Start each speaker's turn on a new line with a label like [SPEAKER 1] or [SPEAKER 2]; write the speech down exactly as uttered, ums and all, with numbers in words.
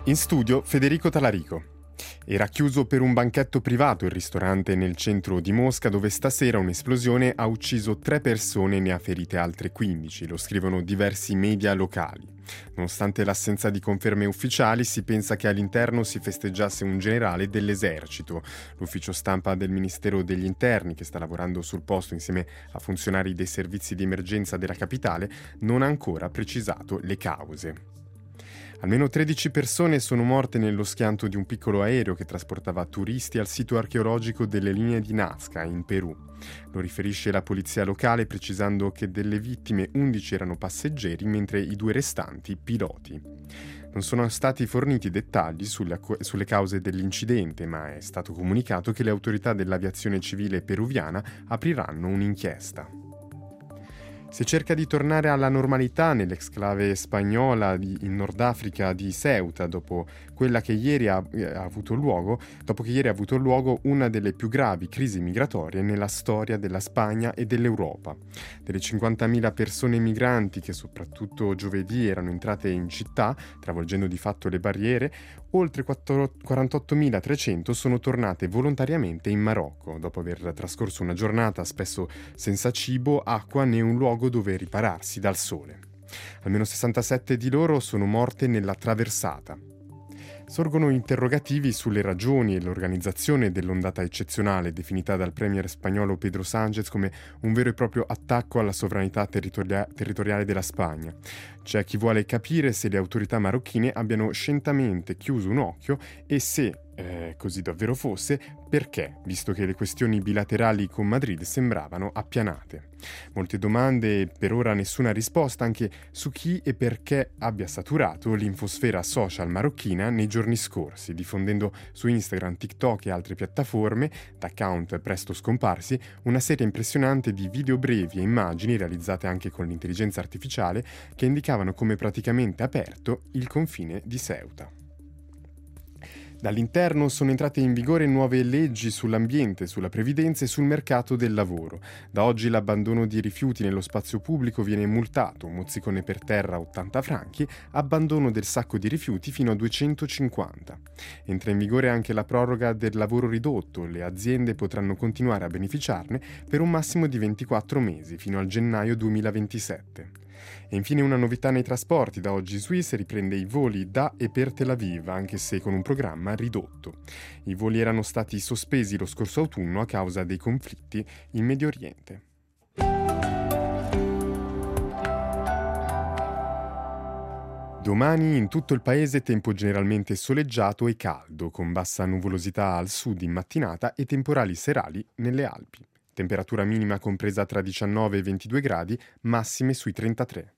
[SPEAKER 1] In studio Federico Talarico. Era chiuso per un banchetto privato il ristorante nel centro di Mosca, dove stasera un'esplosione ha ucciso tre persone e ne ha ferite altre quindici, lo scrivono diversi media locali. Nonostante l'assenza di conferme ufficiali, si pensa che all'interno si festeggiasse un generale dell'esercito. L'ufficio stampa del Ministero degli Interni, che sta lavorando sul posto insieme a funzionari dei servizi di emergenza della capitale, non ha ancora precisato le cause. Almeno tredici persone sono morte nello schianto di un piccolo aereo che trasportava turisti al sito archeologico delle linee di Nazca, in Perù. Lo riferisce la polizia locale, precisando che delle vittime undici erano passeggeri, mentre i due restanti piloti. Non sono stati forniti dettagli sulle, sulle cause dell'incidente, ma è stato comunicato che le autorità dell'aviazione civile peruviana apriranno un'inchiesta. Si cerca di tornare alla normalità nell'exclave spagnola di, in Nord Africa di Ceuta, dopo quella che ieri ha, ha avuto luogo, dopo che ieri ha avuto luogo una delle più gravi crisi migratorie nella storia della Spagna e dell'Europa. Delle cinquantamila persone migranti che soprattutto giovedì erano entrate in città, travolgendo di fatto le barriere, oltre quarantottomilatrecento sono tornate volontariamente in Marocco, dopo aver trascorso una giornata spesso senza cibo, acqua né un luogo dove ripararsi dal sole. Almeno sessantasette di loro sono morte nella traversata. Sorgono interrogativi sulle ragioni e l'organizzazione dell'ondata eccezionale, definita dal premier spagnolo Pedro Sánchez come un vero e proprio attacco alla sovranità territoria- territoriale della Spagna. C'è chi vuole capire se le autorità marocchine abbiano scientemente chiuso un occhio e se, eh, così davvero fosse, perché, visto che le questioni bilaterali con Madrid sembravano appianate. Molte domande e per ora nessuna risposta anche su chi e perché abbia saturato l'infosfera social marocchina nei giorni scorsi, diffondendo su Instagram, TikTok e altre piattaforme, da account presto scomparsi, una serie impressionante di video brevi e immagini realizzate anche con l'intelligenza artificiale che indicavano come praticamente aperto il confine di Ceuta. Dall'interno sono entrate in vigore nuove leggi sull'ambiente, sulla previdenza e sul mercato del lavoro. Da oggi l'abbandono di rifiuti nello spazio pubblico viene multato, mozzicone per terra ottanta franchi, abbandono del sacco di rifiuti fino a duecentocinquanta. Entra in vigore anche la proroga del lavoro ridotto, le aziende potranno continuare a beneficiarne per un massimo di ventiquattro mesi, fino al gennaio duemilaventisette. E infine una novità nei trasporti: da oggi Swiss riprende i voli da e per Tel Aviv, anche se con un programma ridotto. I voli erano stati sospesi lo scorso autunno a causa dei conflitti in Medio Oriente. Domani in tutto il paese tempo generalmente soleggiato e caldo, con bassa nuvolosità al sud in mattinata e temporali serali nelle Alpi. Temperatura minima compresa tra diciannove e ventidue gradi, massime sui trentatré.